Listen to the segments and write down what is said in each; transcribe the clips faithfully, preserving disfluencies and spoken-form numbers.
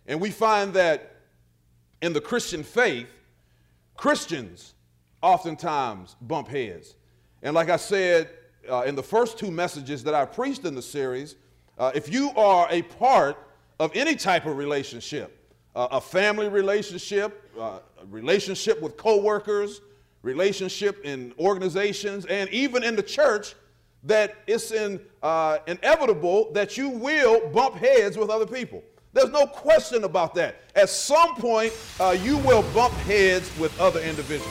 And we find that in the Christian faith, Christians oftentimes bump heads. And like I said uh, in the first two messages that I preached in the series, uh, if you are a part of any type of relationship, uh, a family relationship, uh, a relationship with coworkers, relationship in organizations, and even in the church, that it's in, uh, inevitable that you will bump heads with other people. There's no question about that. At some point, uh, you will bump heads with other individuals.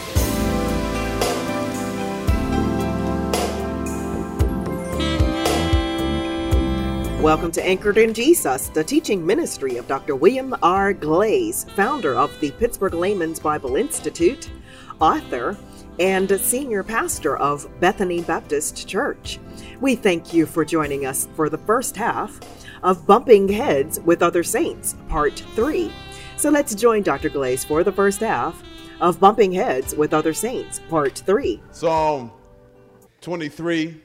Welcome to Anchored in Jesus, the teaching ministry of Doctor William R. Glaze, founder of the Pittsburgh Layman's Bible Institute, author, and senior pastor of Bethany Baptist Church. We thank you for joining us for the first half of Bumping Heads with Other Saints, Part three. So let's join Doctor Glaze for the first half of Bumping Heads with Other Saints, Part three. Psalm twenty-three,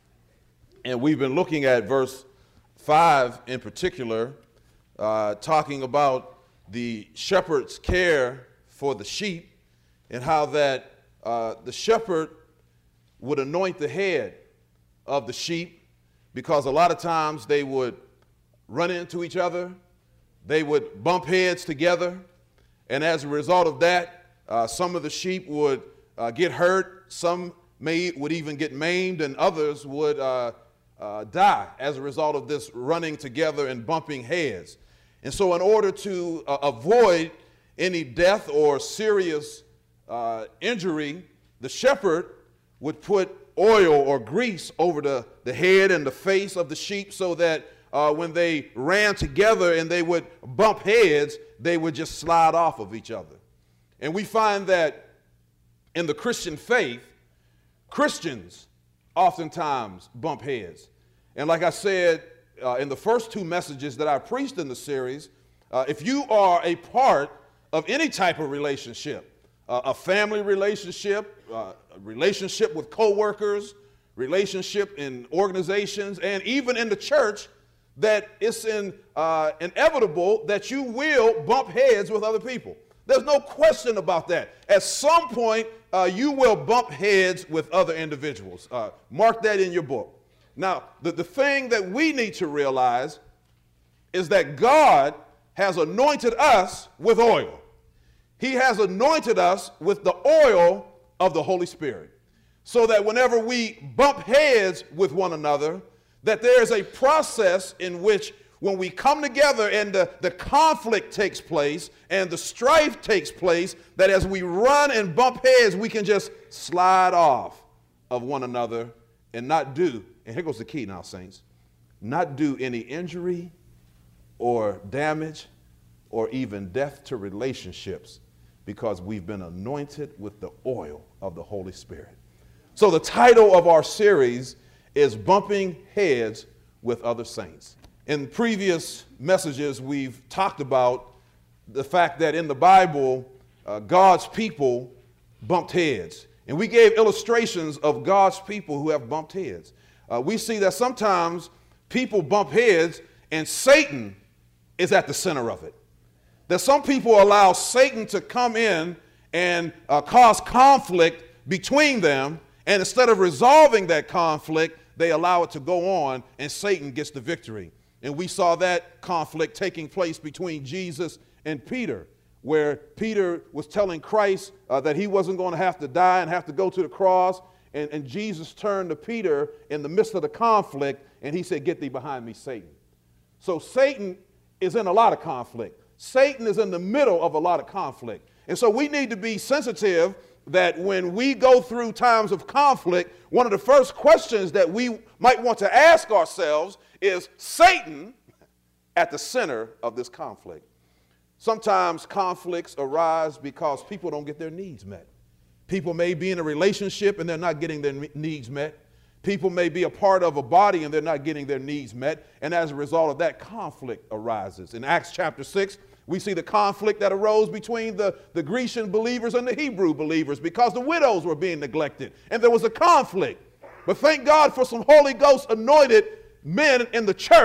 and we've been looking at verse five in particular, uh, talking about the shepherd's care for the sheep and how that uh, the shepherd would anoint the head of the sheep, because a lot of times they would run into each other, they would bump heads together, and as a result of that, uh, some of the sheep would uh, get hurt, some may would even get maimed, and others would uh, uh, die as a result of this running together and bumping heads. And so in order to uh, avoid any death or serious uh, injury, the shepherd would put oil or grease over the, the head and the face of the sheep so that Uh, when they ran together and they would bump heads, they would just slide off of each other. And we find that in the Christian faith, Christians oftentimes bump heads. And like I said uh, in the first two messages that I preached in the series, uh, if you are a part of any type of relationship, uh, a family relationship, uh, a relationship with coworkers, relationship in organizations, and even in the church, that it's in, uh, inevitable that you will bump heads with other people. There's no question about that. At some point, uh, you will bump heads with other individuals. Uh, mark that in your book. Now, the, the thing that we need to realize is that God has anointed us with oil. He has anointed us with the oil of the Holy Spirit, so that whenever we bump heads with one another, that there is a process in which when we come together and the, the conflict takes place and the strife takes place, that as we run and bump heads, we can just slide off of one another and not do, and here goes the key now, saints, not do any injury or damage or even death to relationships, because we've been anointed with the oil of the Holy Spirit. So the title of our series is Bumping Heads with Other Saints. In previous messages, we've talked about the fact that in the Bible, uh, God's people bumped heads. And we gave illustrations of God's people who have bumped heads. Uh, we see that sometimes people bump heads and Satan is at the center of it. That some people allow Satan to come in and uh, cause conflict between them, and instead of resolving that conflict, they allow it to go on, and Satan gets the victory. And we saw that conflict taking place between Jesus and Peter, where Peter was telling Christ uh, that he wasn't going to have to die and have to go to the cross. And, and Jesus turned to Peter in the midst of the conflict, and he said, "Get thee behind me, Satan." So Satan is in a lot of conflict. Satan is in the middle of a lot of conflict. And so we need to be sensitive that when we go through times of conflict, one of the first questions that we might want to ask ourselves is, Satan at the center of this conflict? Sometimes conflicts arise because people don't get their needs met. People may be in a relationship and they're not getting their needs met. People may be a part of a body and they're not getting their needs met. And as a result of that, conflict arises. In Acts chapter six, we see the conflict that arose between the, the Grecian believers and the Hebrew believers because the widows were being neglected. And there was a conflict. But thank God for some Holy Ghost anointed men in the church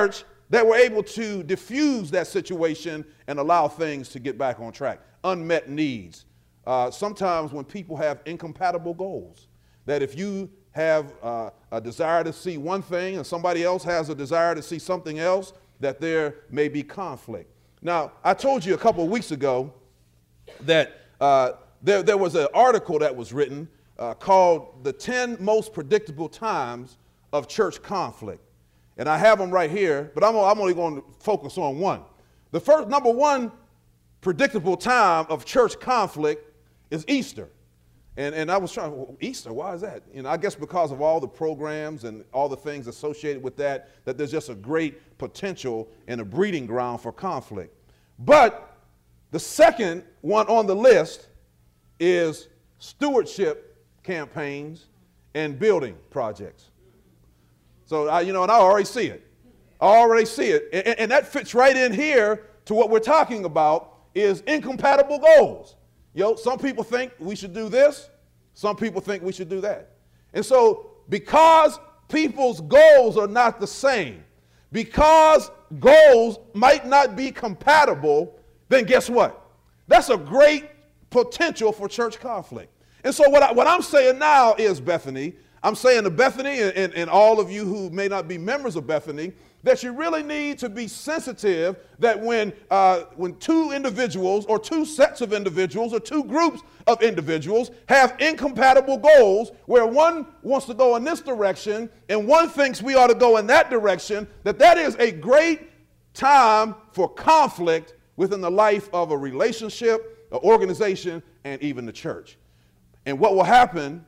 that were able to diffuse that situation and allow things to get back on track. Unmet needs. Uh, sometimes when people have incompatible goals, that if you have uh, a desire to see one thing and somebody else has a desire to see something else, that there may be conflict. Now, I told you a couple of weeks ago that uh, there, there was an article that was written uh, called The ten Most Predictable Times of Church Conflict. And I have them right here, but I'm, I'm only going to focus on one. The first, number one predictable time of church conflict is Easter. And, and I was trying, well, Easter, why is that? You know, I guess because of all the programs and all the things associated with that, that there's just a great potential and a breeding ground for conflict. But the second one on the list is stewardship campaigns and building projects. So, I, you know, and I already see it. I already see it. And, and that fits right in here to what we're talking about is incompatible goals. You know, some people think we should do this. Some people think we should do that. And so because people's goals are not the same, because goals might not be compatible, then guess what? That's a great potential for church conflict. And so what, I, what I'm saying now is, Bethany, I'm saying to Bethany and, and, and all of you who may not be members of Bethany, that you really need to be sensitive that when, uh, when two individuals or two sets of individuals or two groups of individuals have incompatible goals where one wants to go in this direction and one thinks we ought to go in that direction, that that is a great time for conflict within the life of a relationship, an organization, and even the church. And what will happen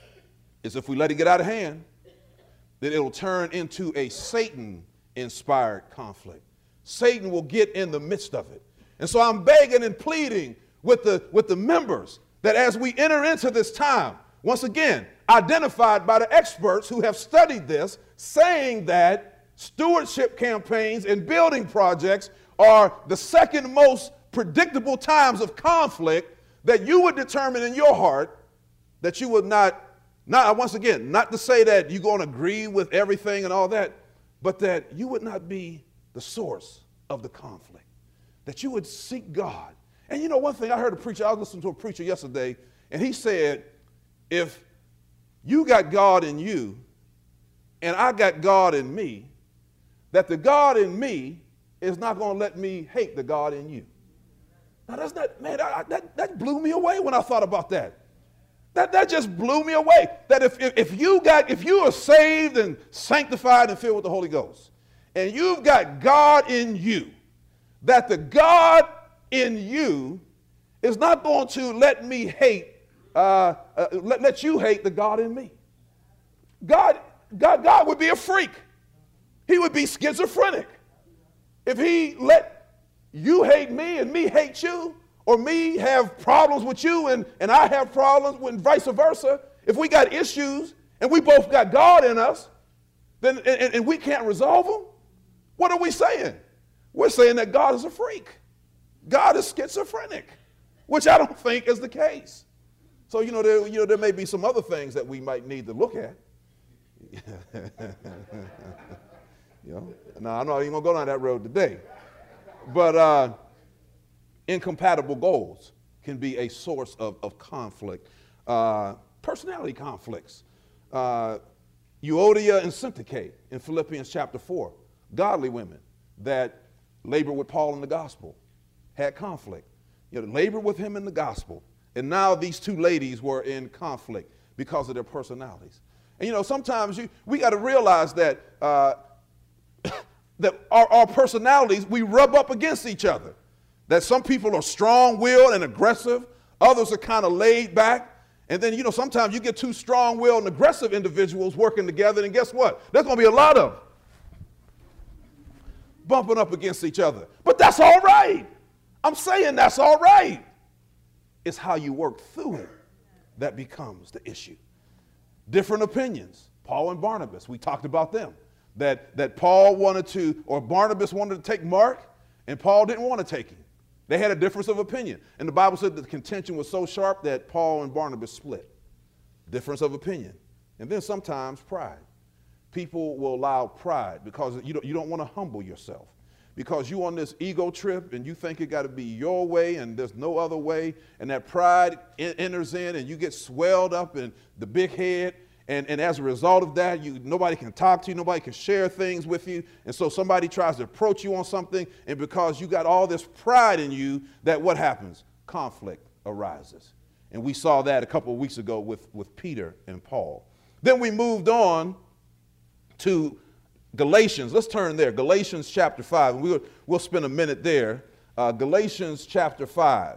is if we let it get out of hand, then it'll turn into a Satan-inspired conflict. Satan will get in the midst of it. And so I'm begging and pleading with the, with the members that as we enter into this time, once again, identified by the experts who have studied this, saying that stewardship campaigns and building projects are the second most predictable times of conflict, that you would determine in your heart that you would not Not, once again, not to say that you're going to agree with everything and all that, but that you would not be the source of the conflict, that you would seek God. And you know, one thing I heard a preacher, I was listening to a preacher yesterday, and he said, if you got God in you and I got God in me, that the God in me is not going to let me hate the God in you. Now, that's not, man, I, that, that blew me away when I thought about that. That, that just blew me away. That if, if, if you got, if you are saved and sanctified and filled with the Holy Ghost, and you've got God in you, that the God in you is not going to let me hate, uh, uh, let, let you hate the God in me. God, God, God would be a freak. He would be schizophrenic. If he let you hate me and me hate you, or me have problems with you and, and I have problems with vice versa, if we got issues and we both got God in us, then and, and we can't resolve them, what are we saying? We're saying that God is a freak. God is schizophrenic, which I don't think is the case. So, you know, there, you know, there may be some other things that we might need to look at. You know, no, I'm not even going to go down that road today. But uh, incompatible goals can be a source of, of conflict. Uh, personality conflicts. Uh, Euodia and Syntyche in Philippians chapter four, godly women that labored with Paul in the gospel, had conflict. You know, labored with him in the gospel. And now these two ladies were in conflict because of their personalities. And, you know, sometimes you, we got to realize that, uh, that our, our personalities, we rub up against each other. That some people are strong-willed and aggressive. Others are kind of laid back. And then, you know, sometimes you get two strong-willed and aggressive individuals working together, and guess what? There's going to be a lot of bumping up against each other. But that's all right. I'm saying that's all right. It's how you work through it that becomes the issue. Different opinions. Paul and Barnabas, we talked about them. That, that Paul wanted to, or Barnabas wanted to take Mark, and Paul didn't want to take him. They had a difference of opinion. And the Bible said that the contention was so sharp that Paul and Barnabas split. Difference of opinion. And then sometimes pride. people will allow pride because you don't, you don't want to humble yourself. Because you on this ego trip and you think it got to be your way and there's no other way, and that pride in, enters in and you get swelled up in the big head, and, and as a result of that, you nobody can talk to you, nobody can share things with you, and so somebody tries to approach you on something, and because you got all this pride in you, that what happens? Conflict arises. And we saw that a couple of weeks ago with, with Peter and Paul. Then we moved on to Galatians. Let's turn there. Galatians chapter five. We'll, we'll spend a minute there. Uh, Galatians chapter five.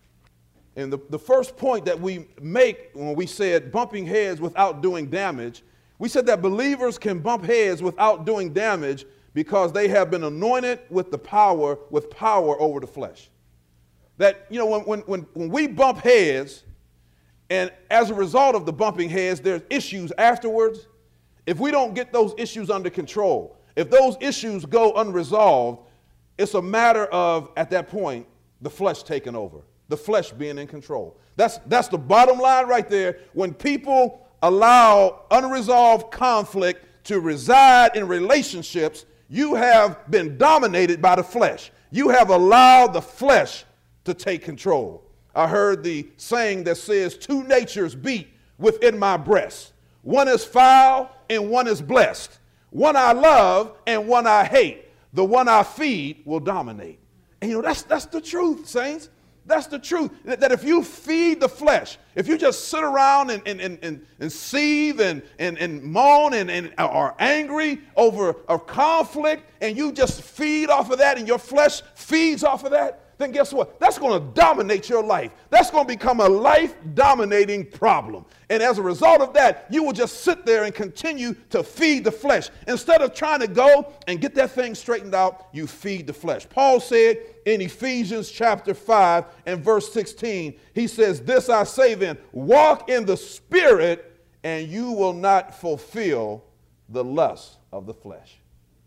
And the, the first point that we make when we said bumping heads without doing damage, we said that believers can bump heads without doing damage because they have been anointed with the power, with power over the flesh. That, you know, when, when, when, when we bump heads, and as a result of the bumping heads, there's issues afterwards. If we don't get those issues under control, if those issues go unresolved, it's a matter of, at that point, the flesh taking over, the flesh being in control. That's, that's the bottom line right there. When people allow unresolved conflict to reside in relationships, you have been dominated by the flesh. You have allowed the flesh to take control. I heard the saying that says, two natures beat within my breast. One is foul and one is blessed. One I love and one I hate. The one I feed will dominate. And you know, that's, that's the truth, saints. That's the truth. That, that if you feed the flesh, if you just sit around and, and, and, and, and seethe and, and, and moan and, and are angry over a conflict, and you just feed off of that and your flesh feeds off of that, then guess what? That's going to dominate your life. That's going to become a life-dominating problem. And as a result of that, you will just sit there and continue to feed the flesh. Instead of trying to go and get that thing straightened out, you feed the flesh. Paul said in Ephesians chapter five and verse sixteen, he says, this I say then, walk in the Spirit, and you will not fulfill the lust of the flesh.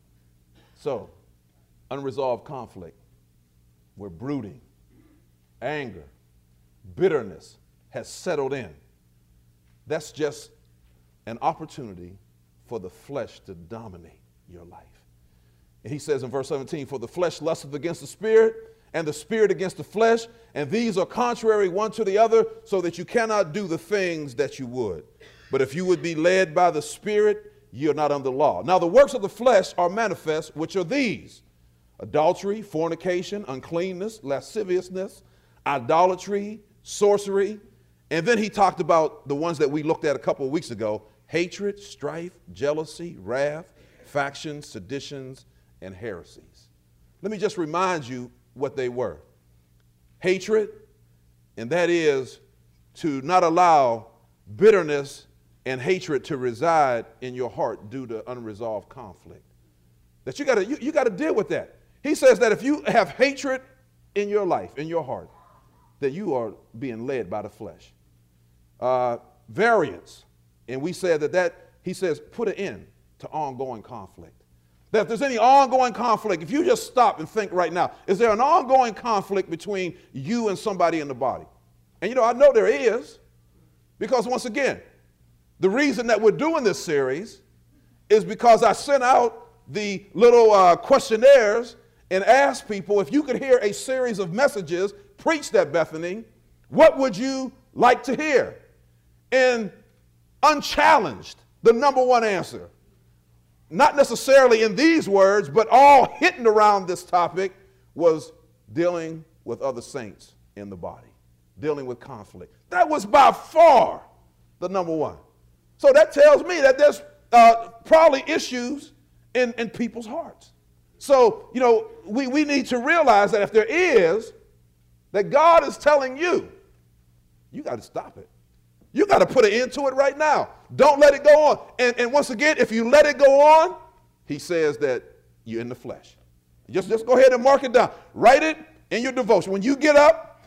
So, unresolved conflict, where brooding, anger, bitterness has settled in. That's just an opportunity for the flesh to dominate your life. And he says in verse seventeen, for the flesh lusteth against the spirit, and the spirit against the flesh, and these are contrary one to the other, so that you cannot do the things that you would. But if you would be led by the Spirit, ye are not under the law. Now the works of the flesh are manifest, which are these: adultery, fornication, uncleanness, lasciviousness, idolatry, sorcery. And then he talked about the ones that we looked at a couple of weeks ago: hatred, strife, jealousy, wrath, factions, seditions, and heresies. Let me just remind you what they were. Hatred, and that is to not allow bitterness and hatred to reside in your heart due to unresolved conflict. That you gotta, you, you gotta deal with that. He says that if you have hatred in your life, in your heart, that you are being led by the flesh. Uh, variance, and we said that that, he says, put an end to ongoing conflict. That if there's any ongoing conflict, if you just stop and think right now, is there an ongoing conflict between you and somebody in the body? And you know, I know there is, because once again, the reason that we're doing this series is because I sent out the little uh, questionnaires and asked people, if you could hear a series of messages preached at Bethany, what would you like to hear? And unchallenged, the number one answer, not necessarily in these words, but all hitting around this topic, was dealing with other saints in the body, dealing with conflict. That was by far the number one. So that tells me that there's uh, probably issues in, in people's hearts. So, you know, we, we need to realize that if there is, that God is telling you, you got to stop it. You got to put an end to it right now. Don't let it go on. And, and once again, if you let it go on, he says that you're in the flesh. Just, just go ahead and mark it down. Write it in your devotion. When you get up,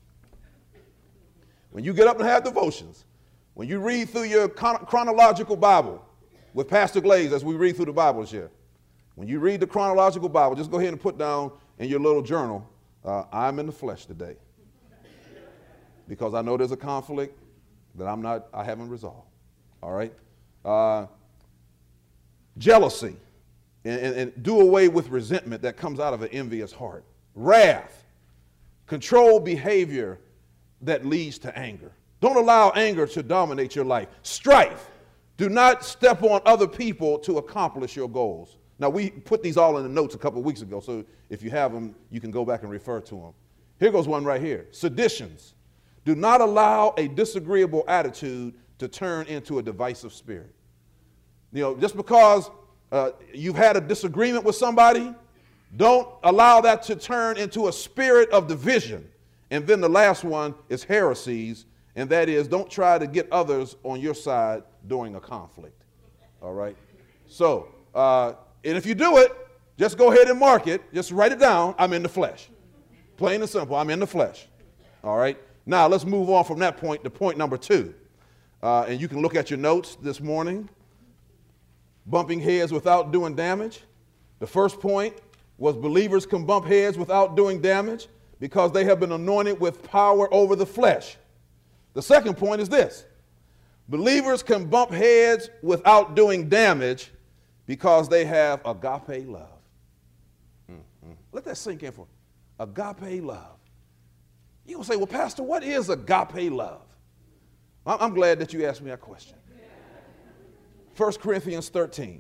when you get up and have devotions, when you read through your chron- chronological Bible with Pastor Glaze, as we read through the Bibles here, when you read the chronological Bible, just go ahead and put down in your little journal, uh, I'm in the flesh today. Because I know there's a conflict that I'm not, I haven't resolved. All right? Uh, jealousy, and, and, and do away with resentment that comes out of an envious heart. Wrath, control behavior that leads to anger. Don't allow anger to dominate your life. Strife, do not step on other people to accomplish your goals. Now, we put these all in the notes a couple of weeks ago, so if you have them, you can go back and refer to them. Here goes one right here. Seditions, do not allow a disagreeable attitude to turn into a divisive spirit. You know, just because uh, you've had a disagreement with somebody, don't allow that to turn into a spirit of division. And then the last one is heresies, and that is, don't try to get others on your side during a conflict. All right? So, uh, and if you do it, just go ahead and mark it. Just write it down. I'm in the flesh. Plain and simple. I'm in the flesh. All right? Now, let's move on from that point to point number two. Uh, and you can look at your notes this morning. Bumping heads without doing damage. The first point was believers can bump heads without doing damage because they have been anointed with power over the flesh. The second point is this. Believers can bump heads without doing damage because they have agape love. Mm-hmm. Let that sink in for agape love. You're going to say, well, Pastor, what is agape love? I'm glad that you asked me that question. First Corinthians thirteen.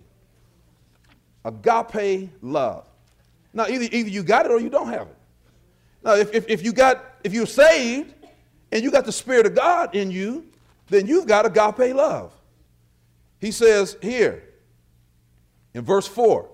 Agape love. Now, either, either you got it or you don't have it. Now, if, if, if you got, if you're saved and you got the Spirit of God in you, then you've got agape love. He says here in verse four,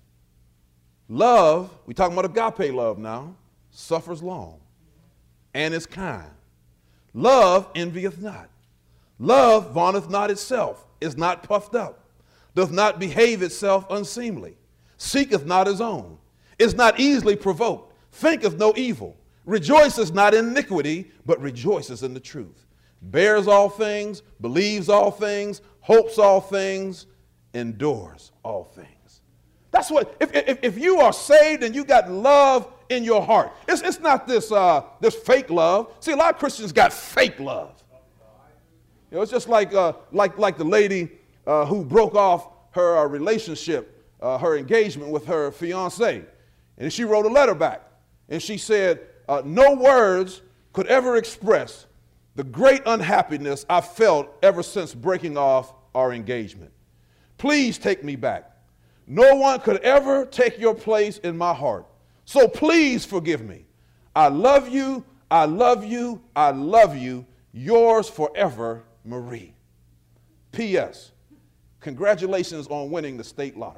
love, we're talking about agape love now, suffers long and is kind. Love envieth not. Love vaunteth not itself, is not puffed up, doth not behave itself unseemly, seeketh not his own, is not easily provoked, thinketh no evil, rejoices not in iniquity, but rejoices in the truth, bears all things, believes all things, hopes all things, endures all things. That's what, if, if, if you are saved and you got love in your heart, it's, it's not this, uh, this fake love. See, a lot of Christians got fake love. You know, it's just like, uh, like, like the lady uh, who broke off her uh, relationship, uh, her engagement with her fiance. And she wrote a letter back. And she said, uh, no words could ever express the great unhappiness I felt ever since breaking off our engagement. Please take me back. No one could ever take your place in my heart. So please forgive me. I love you. I love you. I love you. Yours forever, Marie. P S. Congratulations on winning the state lottery.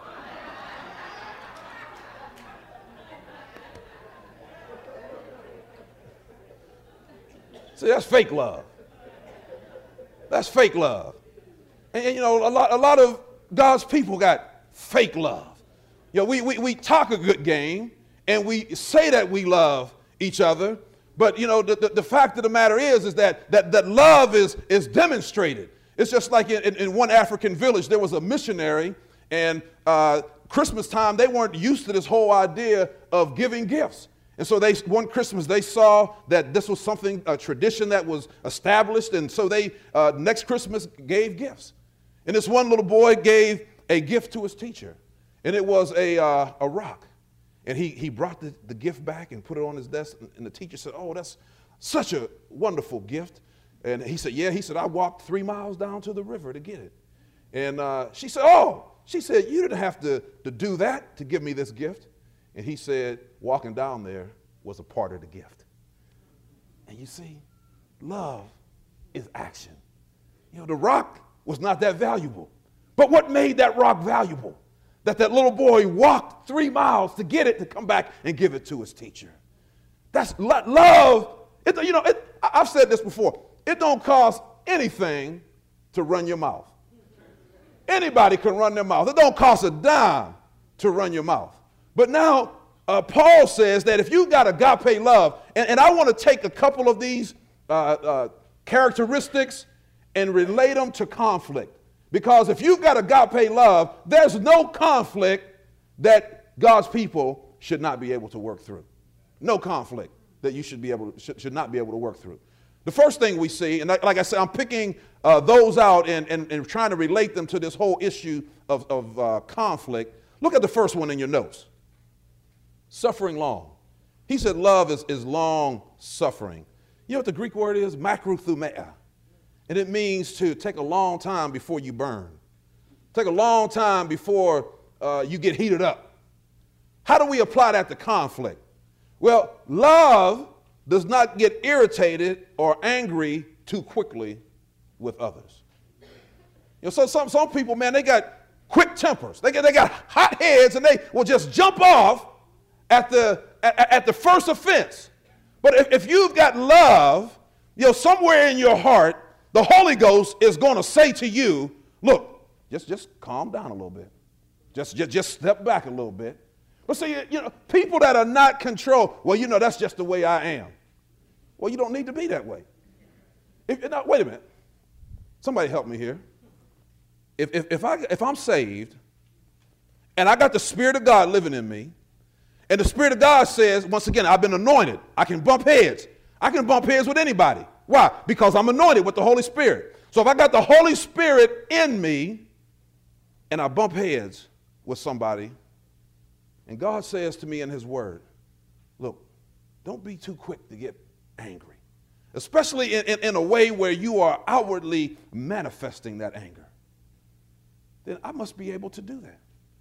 See, that's fake love. That's fake love. And, and you know, a lot, a lot of God's people got fake love. You know, we, we, we talk a good game and we say that we love each other. But, you know, the, the, the fact of the matter is, is that, that, that love is, is demonstrated. It's just like in, in one African village, there was a missionary, and uh, Christmas time, they weren't used to this whole idea of giving gifts. And so they, one Christmas, they saw that this was something, a tradition that was established, and so they, uh, next Christmas, gave gifts. And this one little boy gave a gift to his teacher, and it was a, uh, a rock. And he, he brought the, the gift back and put it on his desk, and the teacher said, oh, that's such a wonderful gift. And he said, yeah, he said, I walked three miles down to the river to get it. And uh, she said, oh, she said, you didn't have to, to do that to give me this gift. And he said, walking down there was a part of the gift. And you see, love is action. You know, the rock was not that valuable. But what made that rock valuable? That that little boy walked three miles to get it, to come back and give it to his teacher. That's lo- love. It, you know, it, I've said this before. It don't cost anything to run your mouth. Anybody can run their mouth. It don't cost a dime to run your mouth. But now uh, Paul says that if you got agape love, and, and I want to take a couple of these uh, uh, characteristics and relate them to conflict. Because if you've got agape love, there's no conflict that God's people should not be able to work through. No conflict that you should be able to, should, should not be able to work through. The first thing we see, and like I said, I'm picking uh, those out and, and, and trying to relate them to this whole issue of, of uh, conflict, look at the first one in your notes. Suffering long. He said love is, is long suffering. You know what the Greek word is? Makrothumia. And it means to take a long time before you burn. Take a long time before uh, you get heated up. How do we apply that to conflict? Well, love does not get irritated or angry too quickly with others. You know, so some, some people, man, they got quick tempers. They got, they got hot heads, and they will just jump off at the, at, at the first offense. But if, if you've got love, you know, somewhere in your heart, the Holy Ghost is going to say to you, look, just, just calm down a little bit. Just, just, just step back a little bit. But see, you know, people that are not controlled, well, you know, that's just the way I am. Well, you don't need to be that way. If, now, wait a minute. Somebody help me here. If, if, if, I, if I'm saved and I got the Spirit of God living in me, and the Spirit of God says, once again, I've been anointed. I can bump heads. I can bump heads with anybody. Why? Because I'm anointed with the Holy Spirit. So if I got the Holy Spirit in me and I bump heads with somebody, and God says to me in his word, look, don't be too quick to get angry, especially in, in, in a way where you are outwardly manifesting that anger, then I must be able to do that.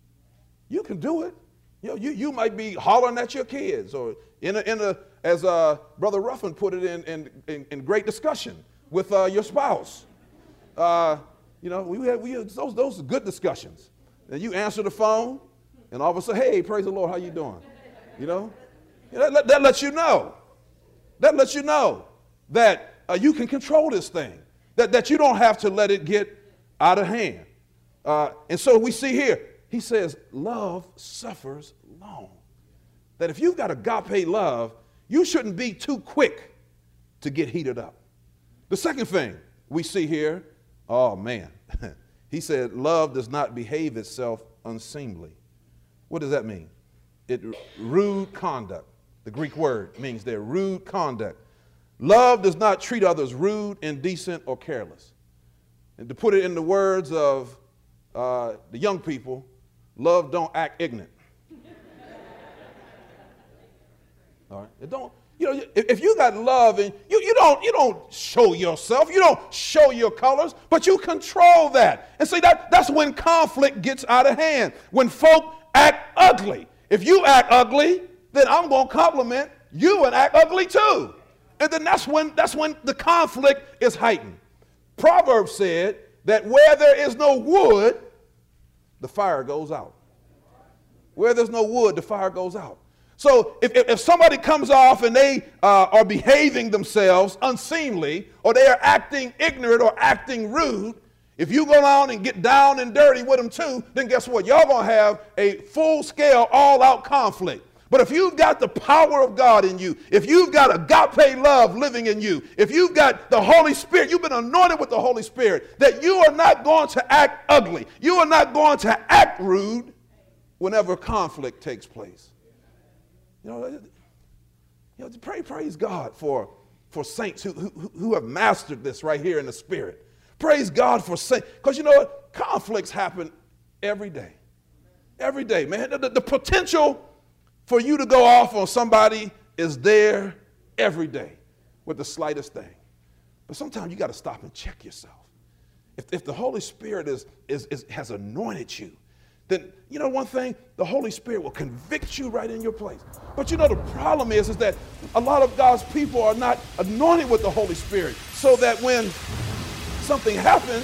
You can do it. You know, you, you might be hollering at your kids, or in a, in a as uh, Brother Ruffin put it in, in, in, in great discussion with uh, your spouse. Uh, you know, we had, we had those, those are good discussions. And you answer the phone, and all of a sudden, hey, praise the Lord, how you doing? You know, that, that, that lets you know. That lets you know that uh, you can control this thing, that, that you don't have to let it get out of hand. Uh, and so we see here, he says, love suffers long. That if you've got agape love, you shouldn't be too quick to get heated up. The second thing we see here, oh man, he said, love does not behave itself unseemly. What does that mean? It rude conduct. The Greek word means they're rude conduct. Love does not treat others rude, indecent, or careless. And to put it in the words of uh, the young people, love don't act ignorant. All right, it don't. You know, if, if you got love and you, you don't you don't show yourself, you don't show your colors, but you control that. And see that that's when conflict gets out of hand. When folk act ugly. If you act ugly, then I'm going to compliment you and act ugly too. And then that's when that's when the conflict is heightened. Proverbs said that where there is no wood, the fire goes out. Where there's no wood, the fire goes out. So if, if, if somebody comes off and they uh, are behaving themselves unseemly, or they are acting ignorant or acting rude, if you go on and get down and dirty with them too, then guess what? Y'all going to have a full-scale, all-out conflict. But if you've got the power of God in you, if you've got agape love living in you, if you've got the Holy Spirit, you've been anointed with the Holy Spirit, that you are not going to act ugly. You are not going to act rude whenever conflict takes place. You know, you know pray, praise God for, for saints who, who, who have mastered this right here in the Spirit. Praise God for saints. Because you know what? Conflicts happen every day. Every day, man. The, the, the potential for you to go off on somebody is there every day with the slightest thing. But sometimes you got to stop and check yourself. If, if the Holy Spirit is, is, is, has anointed you, then, you know one thing, the Holy Spirit will convict you right in your place. But you know the problem is, is that a lot of God's people are not anointed with the Holy Spirit, so that when something happens,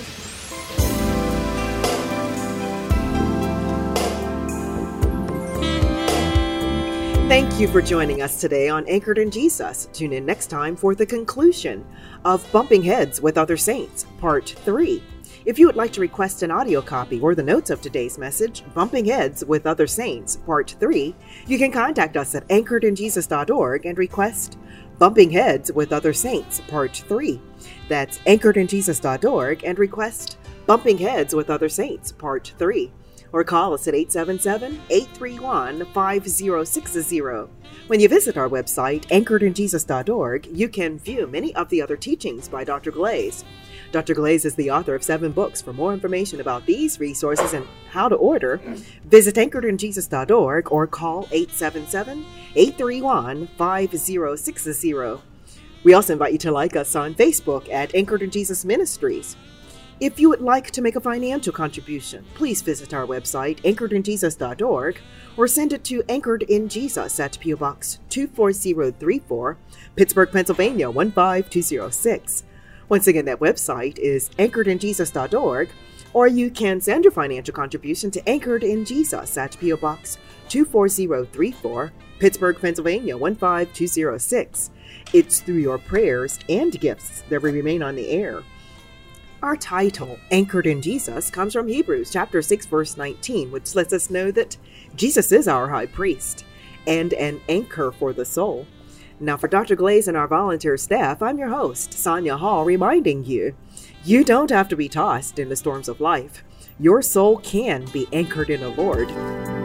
Thank you for joining us today on Anchored in Jesus. Tune in next time for the conclusion of Bumping Heads with Other Saints, Part three. If you would like to request an audio copy or the notes of today's message, Bumping Heads with Other Saints, Part three, you can contact us at anchored in jesus dot org and request Bumping Heads with Other Saints, Part three. That's anchored in jesus dot org and request Bumping Heads with Other Saints, Part three. Or call us at eight seven seven, eight three one, five zero six zero. When you visit our website, anchored in jesus dot org, you can view many of the other teachings by Doctor Glaze. Doctor Glaze is the author of seven books. For more information about these resources and how to order, visit anchored in jesus dot org or call eight seven seven, eight three one, five zero six zero. We also invite you to like us on Facebook at Anchored in Jesus Ministries. If you would like to make a financial contribution, please visit our website, anchored in jesus dot org, or send it to Anchored in Jesus at P O Box two four zero three four, Pittsburgh, Pennsylvania one five two zero six. Once again, that website is anchored in jesus dot org, or you can send your financial contribution to Anchored in Jesus at P O Box two four zero three four, Pittsburgh, Pennsylvania one five two zero six. It's through your prayers and gifts that we remain on the air. Our title, Anchored in Jesus, comes from Hebrews chapter six, verse nineteen, which lets us know that Jesus is our high priest and an anchor for the soul. Now, for Doctor Glaze and our volunteer staff, I'm your host, Sonia Hall, reminding you, you don't have to be tossed in the storms of life. Your soul can be anchored in the Lord.